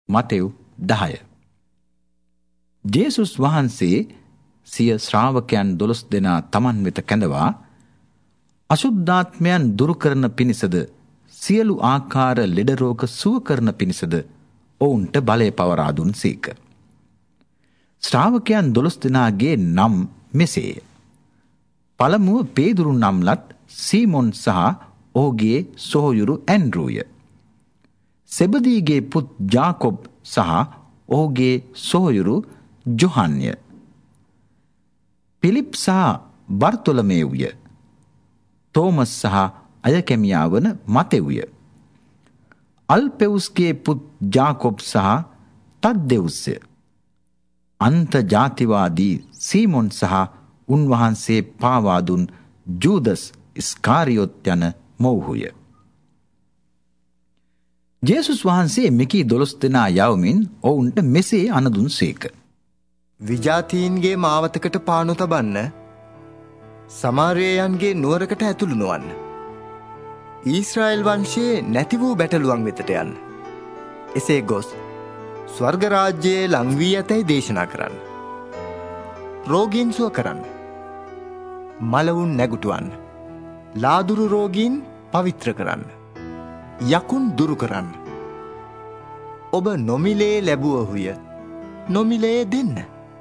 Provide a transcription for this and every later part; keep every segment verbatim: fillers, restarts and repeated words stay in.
Matthew දහය. ජේසුස් වහන්සේ සිය ශ්‍රාවකයන් දොළොස් දෙනා තමන් වෙත කැඳවා අශුද්ධාත්මයන් දුරු කරන පිණිසද සියලු ආකාර ලෙඩ රෝග සුව කරන පිණිසද ඔවුන්ට බලය පවරා දුන් සේක. ශ්‍රාවකයන් දොළොස් දෙනාගේ නම් මෙසේය. පළමුව පේදුරු නම්ලත් සීමොන් සහ ඔහුගේ සොහොයුරු ඇන්ඩ්‍රූය. සෙබදීගේ පුත් ජාකොබ් සහ ඔහුගේ සොහොයුරු ජොහන්ය. පිලිප් සහ බර්තොලමේව්ය. තෝමස් සහ අයකැමියා වන මතෙව්ය. අල්පෙවුස්ගේ පුත් ජාකොබ් සහ තද්දෙවුස්ය. අන්ත ජාතිවාදී සීමොන් සහ උන්වහන්සේ පාවාදුන් ජූදස් ඉස්කාරියොත් යන මොවුහුය. ජේසුස් වහන්සේ මෙකී දොළොස් දෙනා යවමින් ඔවුන්ට මෙසේ අනදුන් සේක. විජාතීන්ගේ මාවතකට පානු තබන්න, සමාරයයන්ගේ නුවරකට ඇතුළු නොවන්න. ඊශ්‍රායල් වංශයේ නැති වූ බැටළුවන් වෙතට යන්න. එසේ ගොස් ස්වර්ග රාජ්‍යයේ ලං වී ඇතැයි දේශනා කරන්න. රෝගීන් සුව කරන්න. මලවුන් නැගුටුවන්න. ලාදුරු රෝගීන් පවිත්‍ර කරන්න. යකුන් දුරු කරන්න. ඔබ නොමිලේ ලැබුවහුය, නොමිලේ දෙන්න.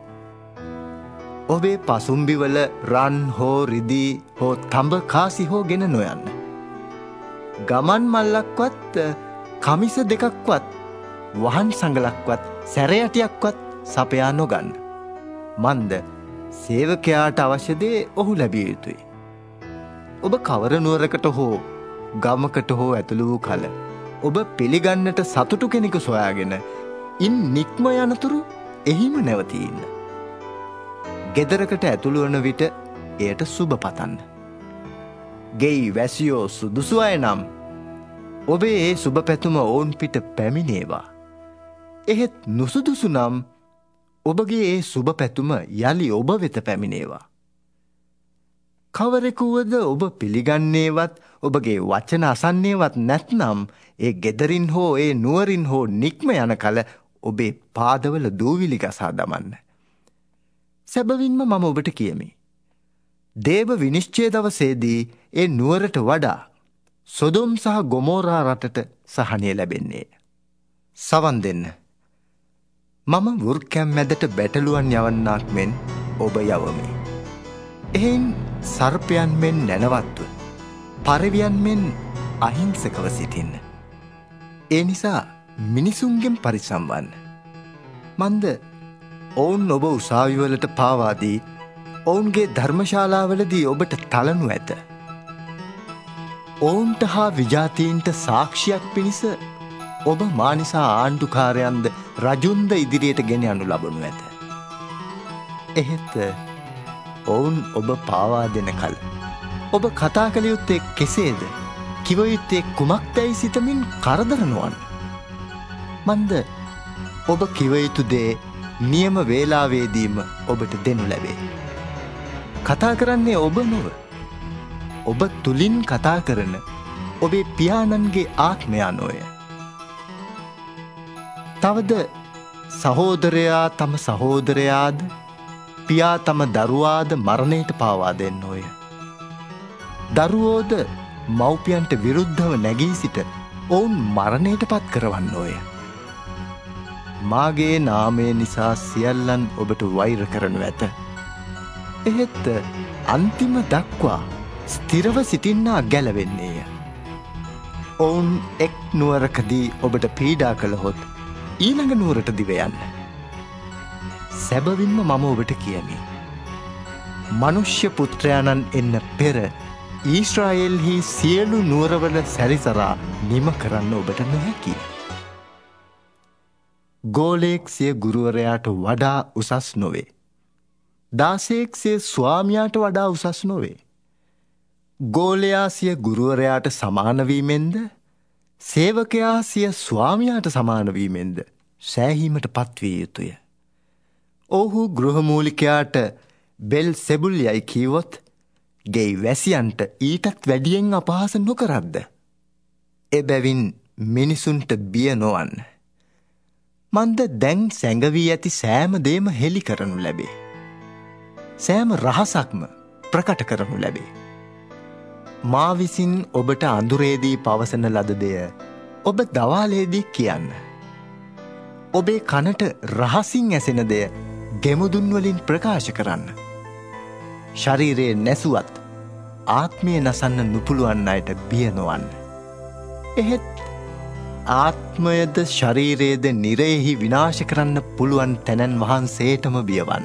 ඔබේ පසුම්බිවල රන් හෝ රිදී හෝ තඹ කාසි හෝ ගෙන නොයන්න. ගමන් මල්ලක්වත් කමිස දෙකක්වත් වහන් සඟලක්වත් සැරයටියක්වත් සපයා නොගන්න. මන්ද සේවකයාට අවශ්‍ය දේ ඔහු ලැබිය යුතුයි. ඔබ කවර නුවරකට හෝ ගමකට හෝ ඇතුළු වූ කල ඔබ පිළිගන්නට සතුටු කෙනෙකු සොයාගෙන ඉන් නික්ම යනතුරු එහිම නැවතීන්න. ගෙදරකට ඇතුළු වන විට එයට සුබ පතන්න. ගෙයි වැසියෝ සුදුසු අය නම් ඔබේ ඒ සුබ පැතුම ඔවුන් පිට පැමිණේවා. එහෙත් නුසුදුසු නම් ඔබගේ ඒ සුබ පැතුම යලි ඔබ වෙත පැමිණේවා. කවරෙකුවද ඔබ පිළිගන්නේවත් ඔබගේ වචන අසන්නේවත් නැත්නම් ඒ ගෙදරින් හෝ ඒ නුවරින් හෝ නික්ම යන කල ඔබේ පාදවල දූවිලි ගසා දමන්න. සැබවින්ම මම ඔබට කියමි. දේව විනිශ්චය දවසේදී ඒ නුවරට වඩා සොදොම් සහ ගොමෝරා රටට සහනය ලැබෙන්නේ. සවන් දෙන්න. මම වෘක්කැම් මැදට බැටළුවන් යවන්නාක් මෙන් ඔබ යවමි. එහෙන් සර්පයන් මෙන් නැනවත්ව, පරවියන් මෙන් අහිංසකව සිටින්න. ඒ නිසා මිනිසුන්ගෙන් පරිස්සම් වන්න. මන්ද ඔවුන් ඔබ උසාවිවලට පාවාදී ඔවුන්ගේ ධර්මශාලාවලදී ඔබට තලනු ඇත. ඔවුන්ට හා විජාතීන්ට සාක්ෂියක් පිණිස ඔබ මානිසා ආණ්ඩුකාරයන්ද රජුන්ද ඉදිරියට ගෙන යනු ලබනු ඇත. එහෙත් ඔවුන් ඔබ පාවා දෙන කල ඔබ කතා කළ යුත්තේ කෙසේද, කිව යුත්තේ කුමක්දැයි සිතමින් කරදර නොවන්න. මන්ද ඔබ කිව යුතු දේ නියම වේලාවේදීම ඔබට දෙනු ලැබේ. කතා කරන්නේ ඔබ නොව, ඔබ තුලින් කතා කරන ඔබේ පියාණන්ගේ ආත්මයා නොය. තවද සහෝදරයා තම සහෝදරයාද, පියා තම දරුවාද මරණයට පාවා දෙන්නෝය. දරුවෝද මව්පියන්ට විරුද්ධව නැගී සිට ඔවුන් මරණයට පත් කරවන්නෝය. මාගේ නාමය නිසා සියල්ලන් ඔබට වෛර කරනු ඇත. එහෙත් අන්තිම දක්වා ස්ථිරව සිටින්නා ගැලවෙන්නේය. ඔවුන් එක් නුවරකදී ඔබට පීඩා කළහොත් ඊළඟ නුවරට දිව යන්න. සැබවින්ම මම ඔබට කියමි. මනුෂ්‍ය පුත්‍රයාණන් එන්න පෙර ඊශ්‍රායෙල්හි සියලු නුවරවල සැරිසරා නිම කරන්න ඔබට නොහැකි. ගෝලයෙක් සිය ගුරුවරයාට වඩා උසස් නොවේ. දාසයෙක් සිය ස්වාමියාට වඩා උසස් නොවේ. ගෝලයා සිය ගුරුවරයාට සමානවීමෙන්ද, සේවකයා සිය ස්වාමියාට සමානවීමෙන්ද සෑහීමට පත්විය යුතුය. ඔහු ගෘහමූලිකයාට බෙල් සෙබුල් යයි කීවොත් ගෙයි වැසියන්ට ඊටත් වැඩියෙන් අපහාස නොකරද්ද. එබැවින් මිනිසුන්ට බිය නොවන්න. මන්ද දැන් සැඟවී ඇති සෑම දේම හෙළි කරනු ලැබේ. සෑම රහසක්ම ප්‍රකට කරනු ලැබේ. මා විසින් ඔබට අඳුරේදී පවසන ලද දෙය ඔබ දවාලේදී කියන්න. ඔබේ කනට රහසින් ඇසෙන දෙය ගෙමුදුන් වලින් ප්‍රකාශ කරන්න. ශරීරයේ නැසුවත් ආත්මය නසන්න නුපුළුවන් අයට බිය නොවන්න. එහෙත් ආත්මයද ශරීරයේද නිරයෙහි විනාශ කරන්න පුළුවන් තැනන් වහන්සේටම බියවන්න.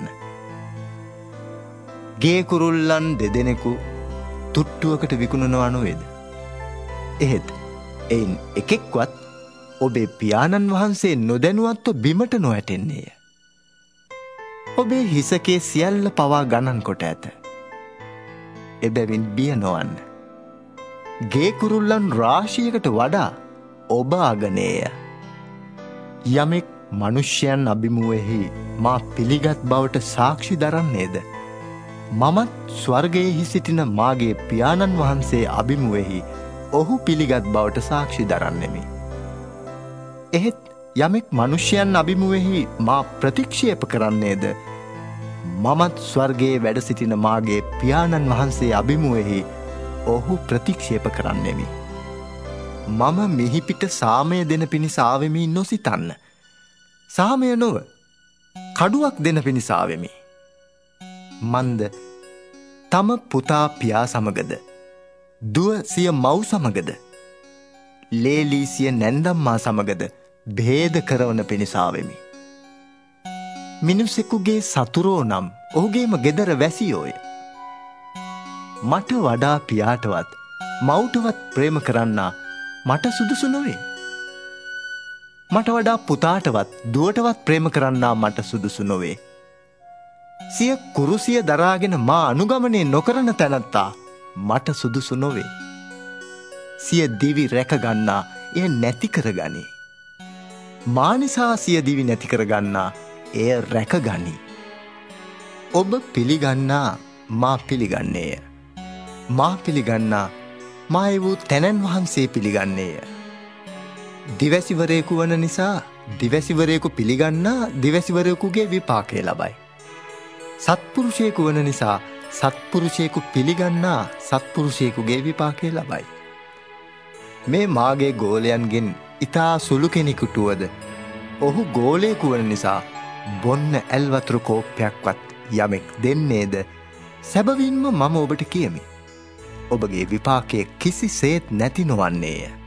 ගේ කුරුල්ලන් දෙදෙනෙකු තුට්ටුවකට විකුණනවා නොවේද? එහෙත් එයින් එකෙක්වත් ඔබේ පියාණන් වහන්සේ නොදැනුවත්ව බිමට නොඇටෙන්නේය. ඔබේ හිසකේ සියල්ල පවා ගණන් කොට ඇත. එබැවින් බිය නොවන්න. ගේ කුරුල්ලන් රාශියකට වඩා ඔබ අගනේය. යමෙක් මනුෂ්‍යයන් අභිමුවෙහි මා පිළිගත් බවට සාක්ෂි දරන්නේද? මමත් ස්වර්ගයෙහි සිටින මාගේ පියාණන් වහන්සේ අභිමුවෙහි ඔහු පිළිගත් බවට සාක්ෂි දරන්නෙමි. එහෙත් යමෙක් මනුෂ්‍යයන් අභිමුවෙහි මා ප්‍රතික්ෂේප කරන්නේද? මමත් ස්වර්ගයේ වැඩ සිටින මාගේ පියාණන් වහන්සේ අභිමුවෙහි ඔහු ප්‍රතික්ෂේප කරන්නෙමි. මම මිහිපිට සාමය දෙන පිණිස ආවෙමි නොසිතන්න. සාමය නොව කඩුවක් දෙන පිණිස ආවෙමි. මන්ද තම පුතා පියා සමගද, දුව සිය මව් සමගද, ලේලී සිය නැන්දම්මා සමගද භේද කරවන පිණිස ආවෙමි. මිනිසෙකුගේ සතුරෝ නම් ඔහුගේම ගෙදර වැසියෝය. මට වඩා පියාටවත් මව්ටවත් ප්‍රේම කරන්නා මට සුදුසු නොවේ. මට වඩා පුතාටවත් දුවටවත් ප්‍රේම කරන්නා මට සුදුසු නොවේ. සිය කුරුසිය දරාගෙන මා අනුගමනය නොකරන තැනැත්තා මට සුදුසු නොවේ. සිය දිවි රැකගන්නා එය නැති කරගනි. මා නිසා සිය දිවි නැති කරගන්නා එය රැකගනි. ඔබ පිළිගන්නා මා පිළිගන්නේය. මා පිළිගන්නා මා වූ තැනැන් වහන්සේ පිළිගන්නේය. දිවැසිවරයෙකු වන නිසා දිවැසිවරයෙකු පිළිගන්නා දිවැසිවරයෙකුගේ විපාකය ලබයි. සත්පුරුෂයෙකු වන නිසා සත්පුරුෂයෙකු පිළිගන්නා සත්පුරුෂයෙකුගේ විපාකය ලබයි. මේ මාගේ ගෝලයන්ගෙන් ඉතා සුළු කෙනෙකුට වුවද ඔහු ගෝලයෙකු වන නිසා බොන්න ඇල්වතුරු කෝප්පයක්වත් යමෙක් දෙන්නේද සැබවින්ම මම ඔබට කියමි. ඔබගේ විපාකය කිසිසේත් නැති නොවන්නේය.